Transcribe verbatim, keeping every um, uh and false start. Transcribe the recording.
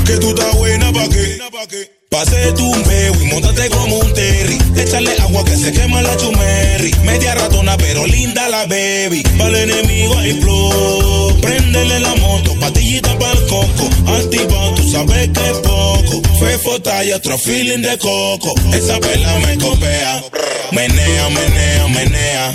Que tú estás buena pa' qué. Pase tu un peo y móntate como un terry. Échale agua que se quema la chumerri. Media ratona pero linda la baby. Para el enemigo hay flow. Préndele la moto, patillita pa'l coco. Activado, tú sabes que es poco. Fefo talla, otro feeling de coco. Esa pela me copea. Menea, menea, menea.